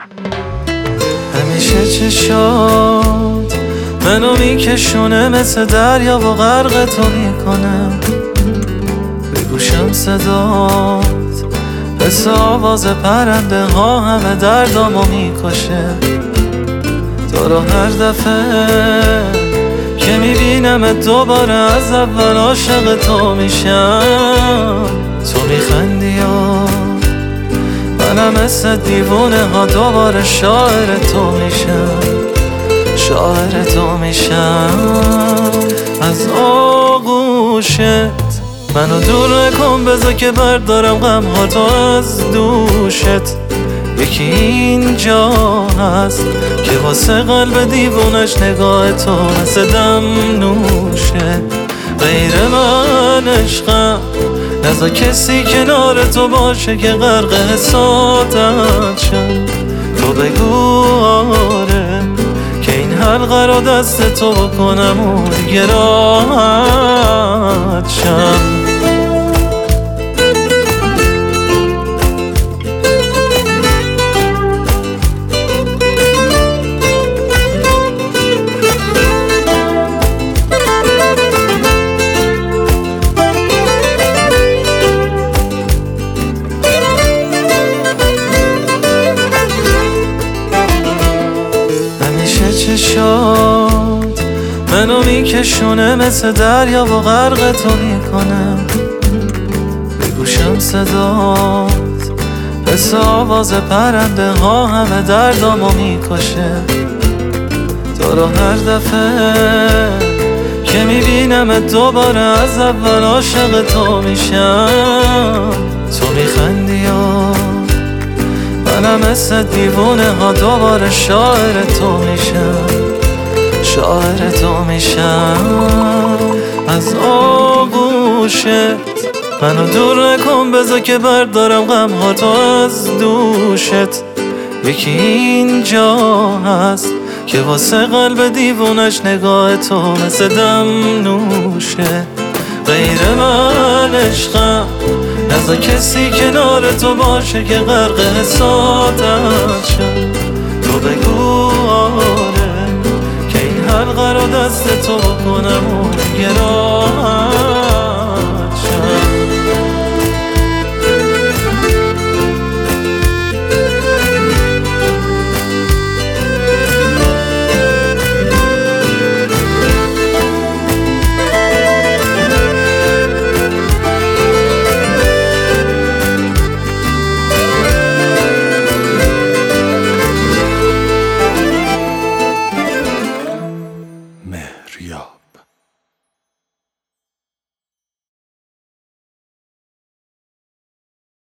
همیشه چشات منو میکشونه مثل دریا و غرق تو میکنه. به گوشم صدات مثل آواز پرنده ها همه دردامو میکشه. تو رو هر دفعه که میبینم دوباره از اول عاشق تو میشم. تو میخندی و منم مثل دیوونه ها دوباره شاعر تو میشم. شاعر تو میشم. از آغوشت منو دور نکن، بذار که بردارم غم ها تو از دوشت. یکی اینجا هست که واسه قلب دیوونش نگاه تو مثل دم نوشه. غیر من عشقم نذار کسی کنار تو باشه که غرق حسادت شم. تو بگو آره که این حلقه رو دست تو بکنم و دیگه راحت شم. چشات منو میکشونه مثل دریا و غرق تو میکنه. به گوشم صدات مثل آواز پرنده ها همه دردامو میکشه. تو رو هر دفعه که میبینم دوباره از اول عاشق تو میشم. تو میخندی و منم مثل دیوونه ها دوباره شاعر تو میشم. شاعر تو میشم. از آغوشت منو دور نکن، بذار که بردارم غم ها تو از دوشت. یکی اینجا هست که واسه قلب دیوونش نگاه تو مثل دم نوشه. غیر من عشقم نذار کسی کنار تو باشه که غرق حسادت شم. تو بگو آره که این حلقه رو دست تو بکنم و دیگه راحت شم. مهریا